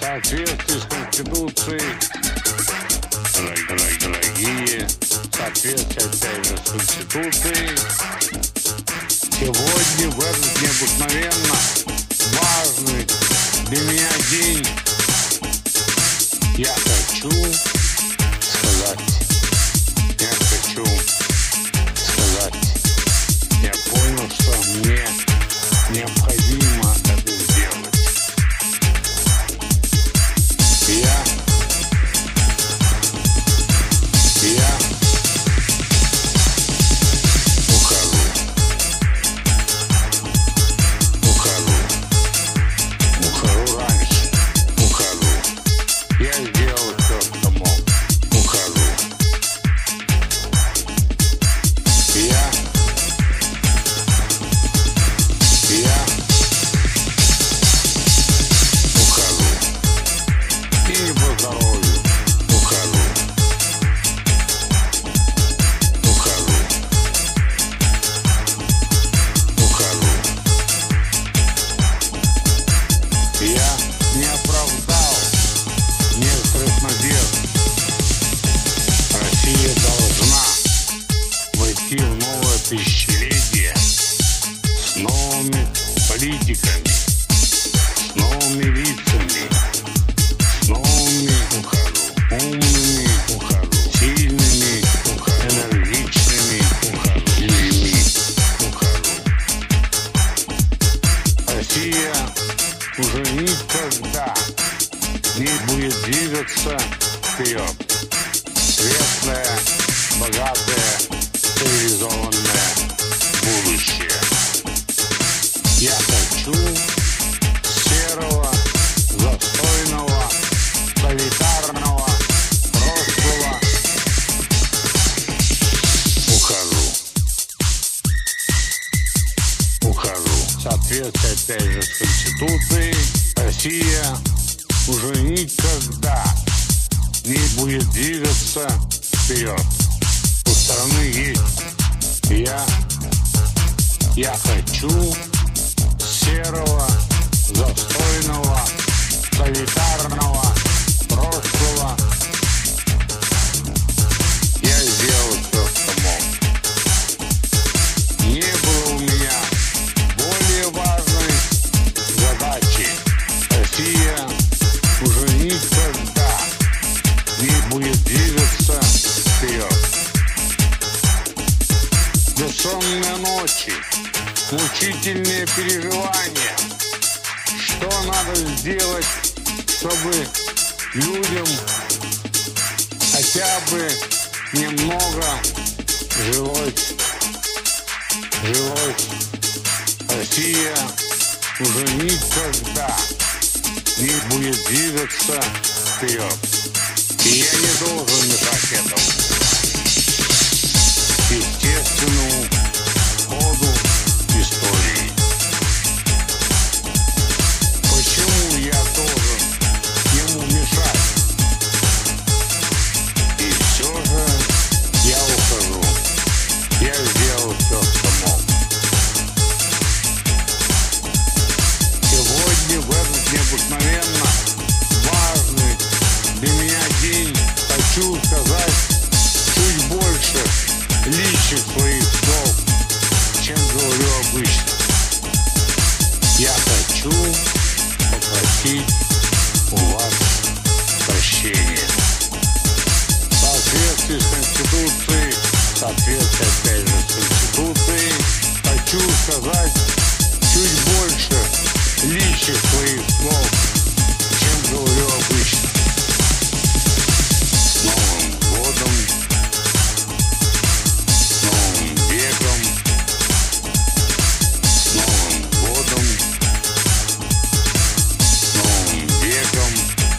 В соответствии с Конституцией, дорогие, в соответствии, опять же, с Конституцией, сегодня в этот необыкновенно важный для меня день я хочу сказать, я понял, что мне необходимо это сделать. Я ухожу раньше, я сделал все, что мог, ухожу. Я ухожу. И не по здоровью ухожу. Я не оправдал некоторых надежд. Россия должна войти в новое тысячелетие с новыми политиками, с новыми лицами, с новыми умными, сильными, энергичными людьми. Россия уже никогда не будет двигаться вперед. Светлое, богатое, цивилизованное будущее. Я хочу серого, застойного, солитарного прошлого. Ухожу. В соответствии, опять же, с Конституцией, Россия уже никогда не будет двигаться вперед. У страны есть я хочу серого, застойного, солитарного прошлого. Я сделал все, что мог. Не было у меня более важной задачи. Россия уже никогда не будет двигаться вперед. Бессонные ночи, мучительные переживания. Что надо сделать, чтобы людям хотя бы немного жилось. Россия уже никогда не будет двигаться вперед. И я не должен мешать этому естественному ходу истории. Почему я должен ему мешать? И все же я ухожу. Я сделал все, что мог. Сегодня в этот необыкновенно важный для меня день хочу сказать чуть больше личных своих слов, чем говорю обычно. Я хочу попросить у вас прощения. В соответствии с Конституцией, опять же с Конституцией, хочу сказать чуть больше личных своих слов, чем говорю обычно. С Новым годом! С Новым веком, с Новым годом, с Новым веком,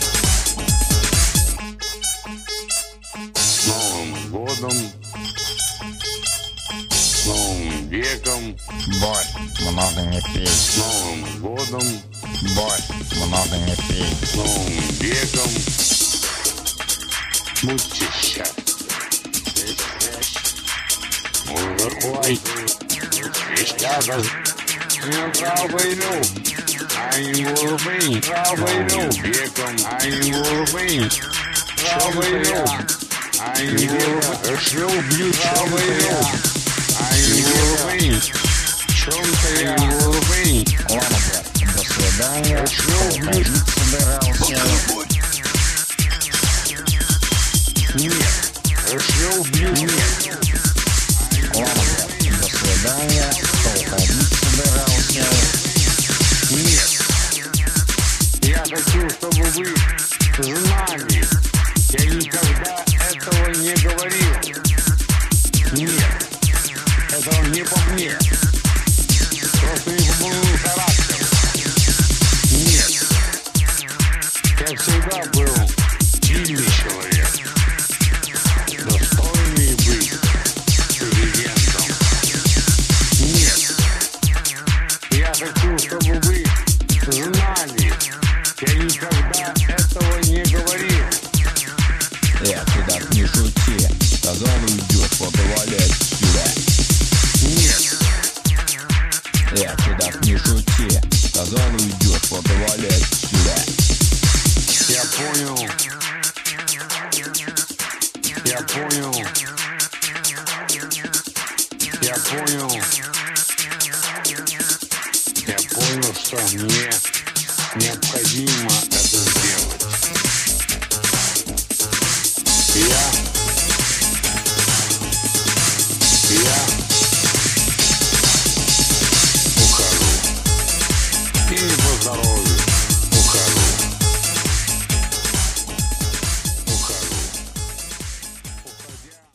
с Новым годом, с Новым веком. Бой, много не пей. С Новым годом, Бой, много не пей. с Новым веком. Будьте счастливы. Ой, ребята, не брал войну. I'm moving. Веком. I'm moving. I'm решил бью правый. I'm moving. Чем-то я moving. Ладно, брат, до свидания. Уходить собирался. Нет. Решил бью. Нет. Ладно, брат, до свидания. Уходить собирался. Нет. Я хочу, чтобы вы знали. Я никогда этого не говорил. Нет. Это не по мне. Просто не по моему характеру. Нет. Я всегда был сильный человек. Достойный быть президентом. Нет. Я хочу, чтобы вы знали. Я никогда этого не говорил. Ты так не шути. Сказал, уйдет, вот и валяй отсюда. Нет. Ты так не шути. Сказал, уйдет, вот и валяй отсюда. Я понял. Я понял. Я понял. Я понял, что мне необходимо